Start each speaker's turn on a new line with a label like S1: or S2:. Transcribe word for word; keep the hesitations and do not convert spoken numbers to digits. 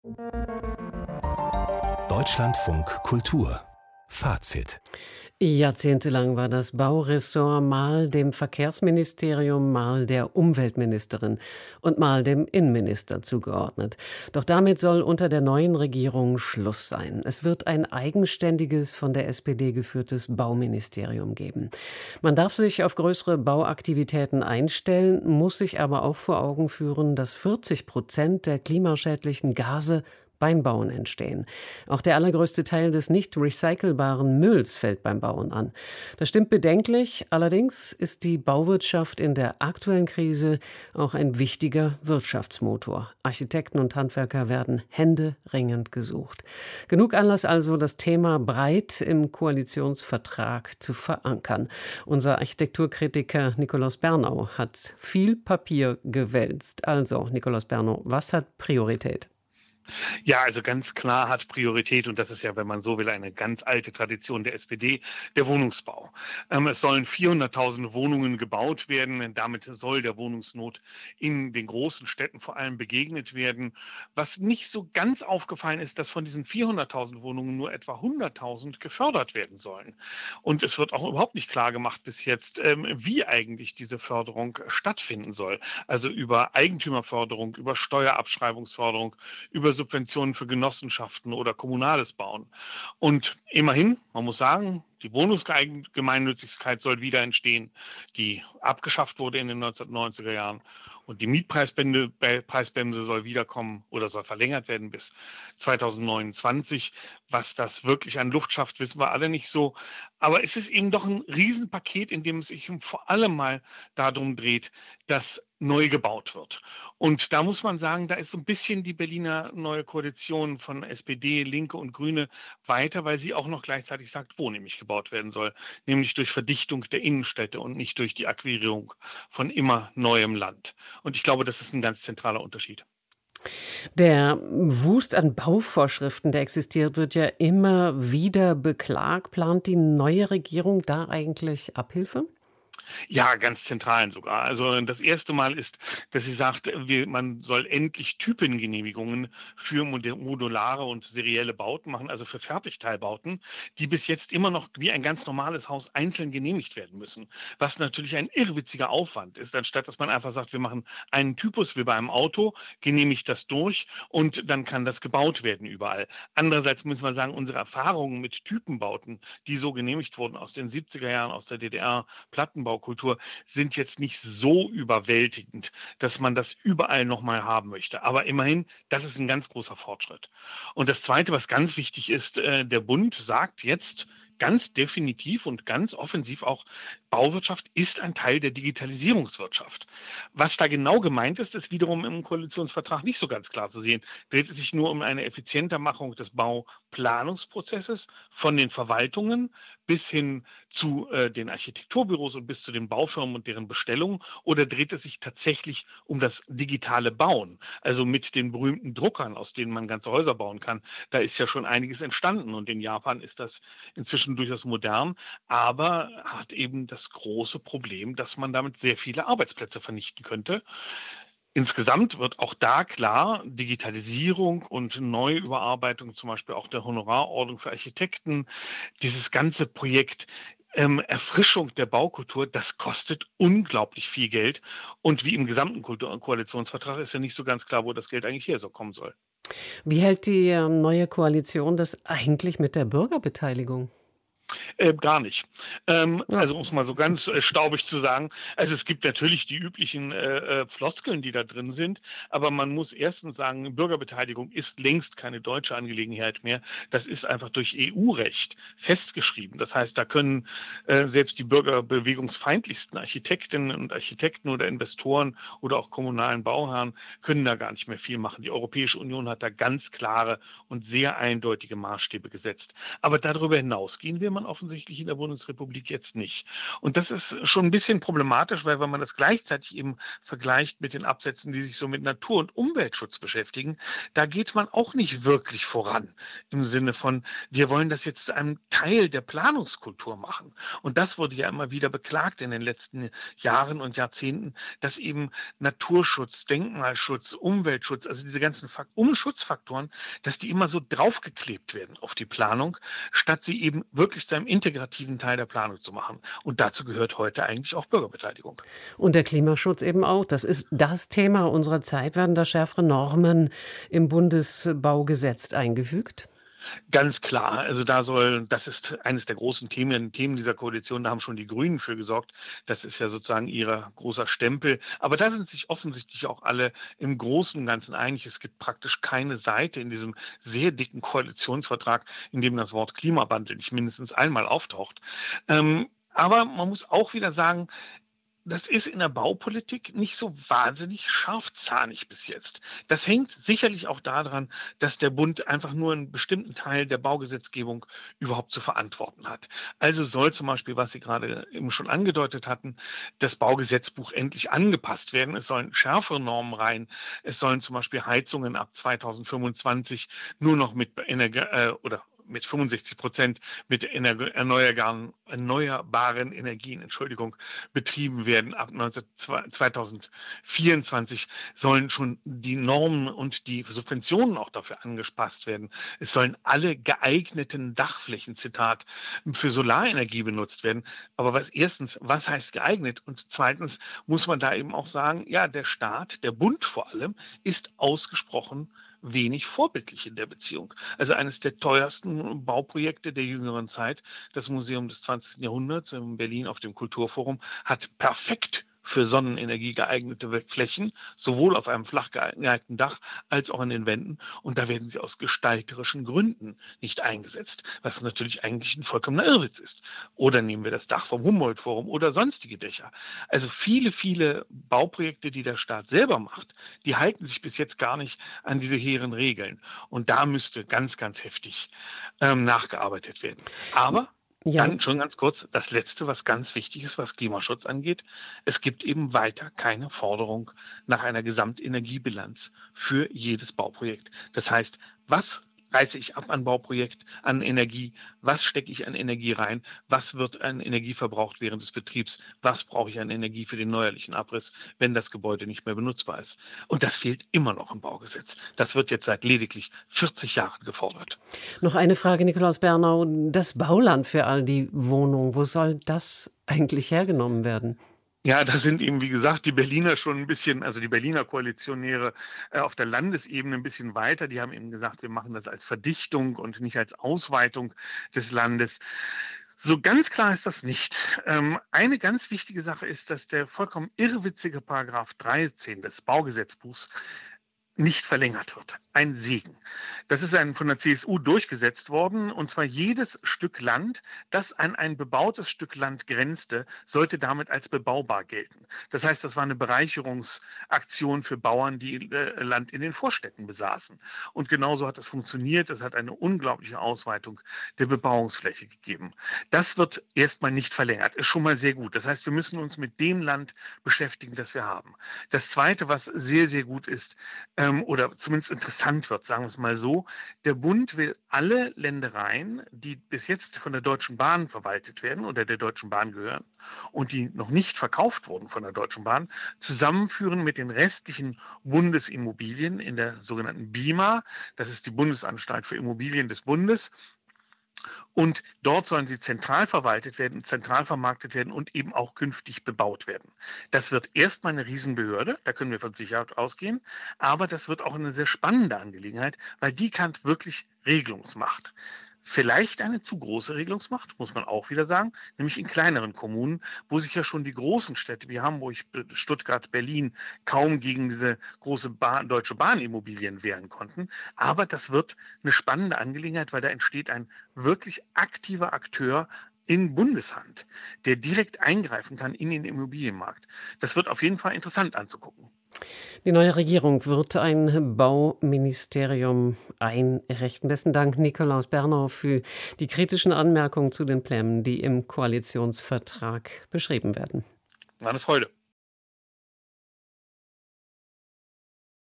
S1: Deutschlandfunk Kultur Fazit.
S2: Jahrzehntelang war das Bauressort mal dem Verkehrsministerium, mal der Umweltministerin und mal dem Innenminister zugeordnet. Doch damit soll unter der neuen Regierung Schluss sein. Es wird ein eigenständiges, von der S P D geführtes Bauministerium geben. Man darf sich auf größere Bauaktivitäten einstellen, muss sich aber auch vor Augen führen, dass vierzig Prozent der klimaschädlichen Gase beim Bauen entstehen. Auch der allergrößte Teil des nicht recycelbaren Mülls fällt beim Bauen an. Das stimmt bedenklich. Allerdings ist die Bauwirtschaft in der aktuellen Krise auch ein wichtiger Wirtschaftsmotor. Architekten und Handwerker werden händeringend gesucht. Genug Anlass also, das Thema breit im Koalitionsvertrag zu verankern. Unser Architekturkritiker Nikolaus Bernau hat viel Papier gewälzt. Also, Nikolaus Bernau, was hat Priorität?
S3: Ja, also ganz klar hat Priorität, und das ist ja, wenn man so will, eine ganz alte Tradition der S P D, der Wohnungsbau. Ähm, es sollen vierhunderttausend Wohnungen gebaut werden. Damit soll der Wohnungsnot in den großen Städten vor allem begegnet werden. Was nicht so ganz aufgefallen ist, dass von diesen vierhunderttausend Wohnungen nur etwa hunderttausend gefördert werden sollen. Und es wird auch überhaupt nicht klar gemacht bis jetzt, ähm, wie eigentlich diese Förderung stattfinden soll. Also über Eigentümerförderung, über Steuerabschreibungsförderung, über Subventionen für Genossenschaften oder kommunales Bauen. Und immerhin, man muss sagen, die Wohnungsgemeinnützigkeit soll wieder entstehen, die abgeschafft wurde in den neunzehnhundertneunziger Jahren. Und die Mietpreisbremse soll wiederkommen oder soll verlängert werden bis zweitausendneunundzwanzig. Was das wirklich an Luft schafft, wissen wir alle nicht so. Aber es ist eben doch ein Riesenpaket, in dem es sich vor allem mal darum dreht, dass neu gebaut wird. Und da muss man sagen, da ist so ein bisschen die Berliner neue Koalition von S P D, Linke und Grüne weiter, weil sie auch noch gleichzeitig sagt, wo nämlich gebaut werden soll, nämlich durch Verdichtung der Innenstädte und nicht durch die Akquirierung von immer neuem Land. Und ich glaube, das ist ein ganz zentraler Unterschied.
S2: Der Wust an Bauvorschriften, der existiert, wird ja immer wieder beklagt. Plant die neue Regierung da eigentlich Abhilfe?
S3: Ja, ganz zentral sogar. Also das erste Mal ist, dass sie sagt, wir, man soll endlich Typengenehmigungen für modulare und serielle Bauten machen, also für Fertigteilbauten, die bis jetzt immer noch wie ein ganz normales Haus einzeln genehmigt werden müssen. Was natürlich ein irrwitziger Aufwand ist, anstatt dass man einfach sagt, wir machen einen Typus wie bei einem Auto, genehmigt das durch und dann kann das gebaut werden überall. Andererseits müssen wir sagen, unsere Erfahrungen mit Typenbauten, die so genehmigt wurden aus den siebziger Jahren, aus der D D R, Plattenbau, Kultur, sind jetzt nicht so überwältigend, dass man das überall nochmal haben möchte. Aber immerhin, das ist ein ganz großer Fortschritt. Und das Zweite, was ganz wichtig ist, äh, der Bund sagt jetzt ganz definitiv und ganz offensiv auch, Bauwirtschaft ist ein Teil der Digitalisierungswirtschaft. Was da genau gemeint ist, ist wiederum im Koalitionsvertrag nicht so ganz klar zu sehen. Dreht es sich nur um eine Effizientermachung des Bauplanungsprozesses von den Verwaltungen bis hin zu äh, den Architekturbüros und bis zu den Baufirmen und deren Bestellungen, oder dreht es sich tatsächlich um das digitale Bauen, also mit den berühmten Druckern, aus denen man ganze Häuser bauen kann? Da ist ja schon einiges entstanden und in Japan ist das inzwischen durchaus modern, aber hat eben das große Problem, dass man damit sehr viele Arbeitsplätze vernichten könnte. Insgesamt wird auch da klar, Digitalisierung und Neuüberarbeitung, zum Beispiel auch der Honorarordnung für Architekten, dieses ganze Projekt ähm, Erfrischung der Baukultur, das kostet unglaublich viel Geld. Und wie im gesamten Kultur- Koalitionsvertrag ist ja nicht so ganz klar, wo das Geld eigentlich herkommen soll.
S2: Wie hält die äh, neue Koalition das eigentlich mit der Bürgerbeteiligung?
S3: Äh, gar nicht. Ähm,
S2: Ja.
S3: also um es mal so ganz äh, staubig zu sagen, also es gibt natürlich die üblichen äh, äh, Floskeln, die da drin sind, aber man muss erstens sagen, Bürgerbeteiligung ist längst keine deutsche Angelegenheit mehr. Das ist einfach durch E U-Recht festgeschrieben. Das heißt, da können äh, selbst die bürgerbewegungsfeindlichsten Architektinnen und Architekten oder Investoren oder auch kommunalen Bauherren können da gar nicht mehr viel machen. Die Europäische Union hat da ganz klare und sehr eindeutige Maßstäbe gesetzt. Aber darüber hinaus gehen will man offensichtlich offensichtlich in der Bundesrepublik jetzt nicht. Und das ist schon ein bisschen problematisch, weil wenn man das gleichzeitig eben vergleicht mit den Absätzen, die sich so mit Natur- und Umweltschutz beschäftigen, da geht man auch nicht wirklich voran im Sinne von, wir wollen das jetzt zu einem Teil der Planungskultur machen. Und das wurde ja immer wieder beklagt in den letzten Jahren und Jahrzehnten, dass eben Naturschutz, Denkmalschutz, Umweltschutz, also diese ganzen Fak- Umschutzfaktoren, dass die immer so draufgeklebt werden auf die Planung, statt sie eben wirklich zu einem integrativen Teil der Planung zu machen. Und dazu gehört heute eigentlich auch Bürgerbeteiligung.
S2: Und der Klimaschutz eben auch. Das ist das Thema unserer Zeit. Werden da schärfere Normen im Bundesbaugesetz eingefügt?
S3: Ganz klar, also da soll, das ist eines der großen Themen, Themen dieser Koalition, da haben schon die Grünen für gesorgt. Das ist ja sozusagen ihr großer Stempel. Aber da sind sich offensichtlich auch alle im Großen und Ganzen einig. Es gibt praktisch keine Seite in diesem sehr dicken Koalitionsvertrag, in dem das Wort Klimawandel nicht mindestens einmal auftaucht. Ähm, aber man muss auch wieder sagen, das ist in der Baupolitik nicht so wahnsinnig scharfzahnig bis jetzt. Das hängt sicherlich auch daran, dass der Bund einfach nur einen bestimmten Teil der Baugesetzgebung überhaupt zu verantworten hat. Also soll zum Beispiel, was Sie gerade eben schon angedeutet hatten, das Baugesetzbuch endlich angepasst werden. Es sollen schärfere Normen rein. Es sollen zum Beispiel Heizungen ab zweitausendfünfundzwanzig nur noch mit Energie äh, oder mit fünfundsechzig Prozent mit erneuerbaren, erneuerbaren Energien, Entschuldigung, betrieben werden. Ab zweitausendvierundzwanzig sollen schon die Normen und die Subventionen auch dafür angepasst werden. Es sollen alle geeigneten Dachflächen, Zitat, für Solarenergie benutzt werden. Aber was erstens, was heißt geeignet? Und zweitens muss man da eben auch sagen, ja, der Staat, der Bund vor allem, ist ausgesprochen wenig vorbildlich in der Beziehung. Also eines der teuersten Bauprojekte der jüngeren Zeit, das Museum des zwanzigsten Jahrhunderts in Berlin auf dem Kulturforum, hat perfekt für Sonnenenergie geeignete Flächen, sowohl auf einem flach geeigneten Dach als auch an den Wänden. Und da werden sie aus gestalterischen Gründen nicht eingesetzt, was natürlich eigentlich ein vollkommener Irrwitz ist. Oder nehmen wir das Dach vom Humboldt-Forum oder sonstige Dächer. Also viele, viele Bauprojekte, die der Staat selber macht, die halten sich bis jetzt gar nicht an diese hehren Regeln. Und da müsste ganz, ganz heftig ähm, nachgearbeitet werden. Aber
S2: Ja.
S3: dann schon ganz kurz, das Letzte, was ganz wichtig ist, was Klimaschutz angeht. Es gibt eben weiter keine Forderung nach einer Gesamtenergiebilanz für jedes Bauprojekt. Das heißt, was reiße ich ab an Bauprojekt, an Energie, was stecke ich an Energie rein, was wird an Energie verbraucht während des Betriebs, was brauche ich an Energie für den neuerlichen Abriss, wenn das Gebäude nicht mehr benutzbar ist. Und das fehlt immer noch im Baugesetz. Das wird jetzt seit lediglich vierzig Jahren gefordert.
S2: Noch eine Frage, Nikolaus Bernau. Das Bauland für all die Wohnungen, wo soll das eigentlich hergenommen werden?
S3: Ja, da sind eben, wie gesagt, die Berliner schon ein bisschen, also die Berliner Koalitionäre äh, auf der Landesebene ein bisschen weiter. Die haben eben gesagt, wir machen das als Verdichtung und nicht als Ausweitung des Landes. So ganz klar ist das nicht. Ähm, eine ganz wichtige Sache ist, dass der vollkommen irrwitzige Paragraph dreizehn des Baugesetzbuchs nicht verlängert wird. Ein Segen. Das ist ein, von der C S U durchgesetzt worden, und zwar jedes Stück Land, das an ein bebautes Stück Land grenzte, sollte damit als bebaubar gelten. Das heißt, das war eine Bereicherungsaktion für Bauern, die äh, Land in den Vorstädten besaßen. Und genauso hat das funktioniert. Es hat eine unglaubliche Ausweitung der Bebauungsfläche gegeben. Das wird erstmal nicht verlängert. Ist schon mal sehr gut. Das heißt, wir müssen uns mit dem Land beschäftigen, das wir haben. Das Zweite, was sehr, sehr gut ist, oder zumindest interessant wird, sagen wir es mal so, der Bund will alle Ländereien, die bis jetzt von der Deutschen Bahn verwaltet werden oder der Deutschen Bahn gehören und die noch nicht verkauft wurden von der Deutschen Bahn, zusammenführen mit den restlichen Bundesimmobilien in der sogenannten B I M A. Das ist die Bundesanstalt für Immobilien des Bundes. Und dort sollen sie zentral verwaltet werden, zentral vermarktet werden und eben auch künftig bebaut werden. Das wird erstmal eine Riesenbehörde, da können wir von Sicherheit ausgehen, aber das wird auch eine sehr spannende Angelegenheit, weil die kann wirklich Regelungsmacht. Vielleicht eine zu große Regelungsmacht, muss man auch wieder sagen, nämlich in kleineren Kommunen, wo sich ja schon die großen Städte wie Hamburg, Stuttgart, Berlin kaum gegen diese große Bahn, Deutsche Bahn-Immobilien wehren konnten. Aber das wird eine spannende Angelegenheit, weil da entsteht ein wirklich aktiver Akteur in Bundeshand, der direkt eingreifen kann in den Immobilienmarkt. Das wird auf jeden Fall interessant anzugucken.
S2: Die neue Regierung wird ein Bauministerium einrichten. Besten Dank, Nikolaus Bernau, für die kritischen Anmerkungen zu den Plänen, die im Koalitionsvertrag beschrieben werden.
S3: War eine Freude.